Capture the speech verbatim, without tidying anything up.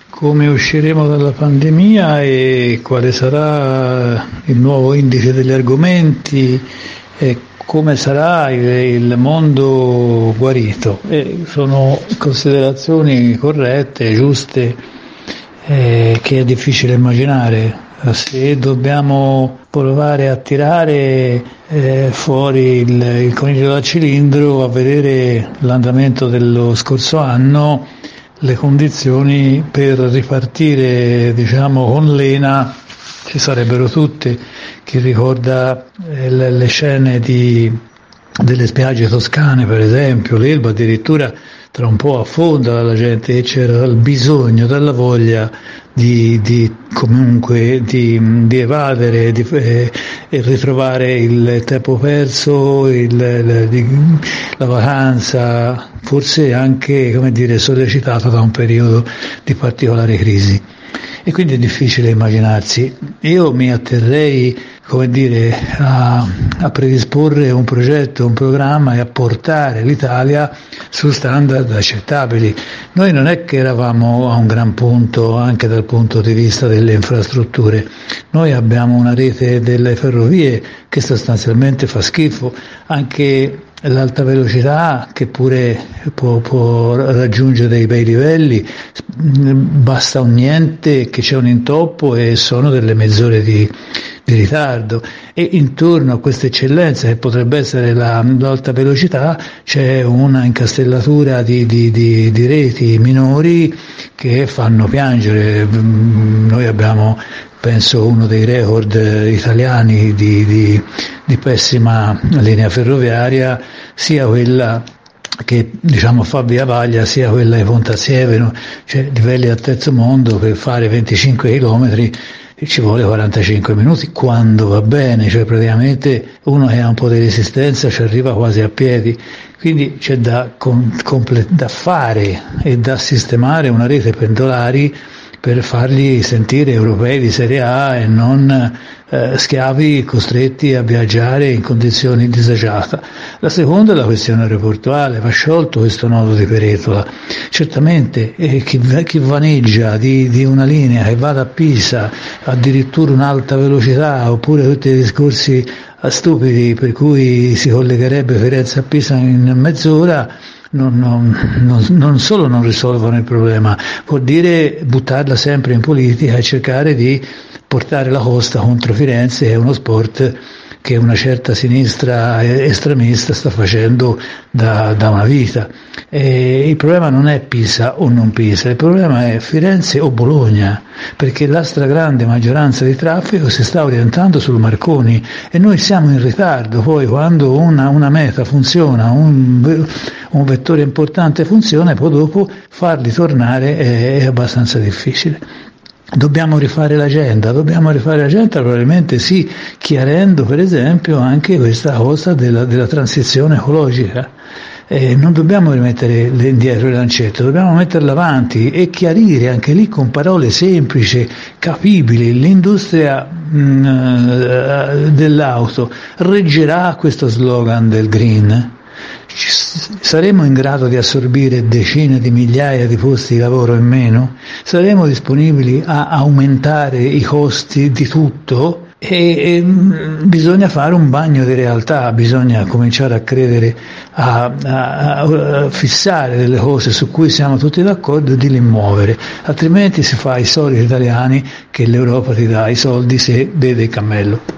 come usciremo dalla pandemia e quale sarà il nuovo indice degli argomenti e come sarà il, il mondo guarito. E sono considerazioni corrette, giuste, eh, che è difficile immaginare. Se dobbiamo provare a tirare eh, fuori il, il coniglio dal cilindro, a vedere l'andamento dello scorso anno, le condizioni per ripartire, diciamo, con lena ci sarebbero tutte. Chi ricorda eh, le, le scene di, delle spiagge toscane, per esempio, l'Elba addirittura tra un po' affonda la gente, e c'era il bisogno, dalla voglia di, di comunque di, di evadere di, eh, e ritrovare il tempo perso, il, il, di, la vacanza, forse anche, come dire, sollecitata da un periodo di particolare crisi. E quindi è difficile immaginarsi. Io mi atterrei, come dire, a, a predisporre un progetto, un programma e a portare l'Italia su standard accettabili. Noi non è che eravamo a un gran punto anche dal punto di vista delle infrastrutture. Noi abbiamo una rete delle ferrovie che sostanzialmente fa schifo, anche l'alta velocità, che pure può, può raggiungere dei bei livelli, basta un niente che c'è un intoppo e sono delle mezz'ore di, di ritardo, e intorno a questa eccellenza che potrebbe essere la, l'alta velocità c'è una incastellatura di, di, di, di reti minori che fanno piangere. Noi abbiamo, penso, uno dei record italiani di, di, di pessima linea ferroviaria, sia quella che, diciamo, fa via Vaglia, sia quella di Pontassievero, cioè livelli al terzo mondo. Per fare venticinque chilometri ci vuole quarantacinque minuti quando va bene, cioè praticamente uno che ha un po' di resistenza ci arriva quasi a piedi. Quindi c'è da, comple- da fare e da sistemare una rete pendolari per farli sentire europei di serie A e non eh, schiavi costretti a viaggiare in condizioni disagiate. La seconda è la questione aeroportuale. Va sciolto questo nodo di Peretola. Certamente eh, chi, chi vaneggia di, di una linea che va da Pisa, addirittura un'alta velocità, oppure tutti i discorsi stupidi per cui si collegherebbe Firenze a Pisa in mezz'ora, Non, non, non, non solo non risolvono il problema, vuol dire buttarla sempre in politica e cercare di portare la costa contro Firenze, che è uno sport che una certa sinistra estremista sta facendo da, da una vita. E il problema non è Pisa o non Pisa, il problema è Firenze o Bologna, perché la stragrande maggioranza di traffico si sta orientando sul Marconi e noi siamo in ritardo. Poi quando una, una meta funziona, un, un vettore importante funziona, e poi dopo farli tornare è, è abbastanza difficile. Dobbiamo rifare l'agenda, dobbiamo rifare l'agenda probabilmente sì, chiarendo per esempio anche questa cosa della, della transizione ecologica. Eh, non dobbiamo rimettere indietro il lancetto, dobbiamo metterla avanti e chiarire anche lì con parole semplici, capibili. L'industria mh, dell'auto reggerà questo slogan del green? Saremo in grado di assorbire decine di migliaia di posti di lavoro in meno? Saremo disponibili a aumentare i costi di tutto? E, e bisogna fare un bagno di realtà, bisogna cominciare a credere, a, a, a fissare delle cose su cui siamo tutti d'accordo e di li muovere, altrimenti si fa i soliti italiani che l'Europa ti dà i soldi se vede il cammello.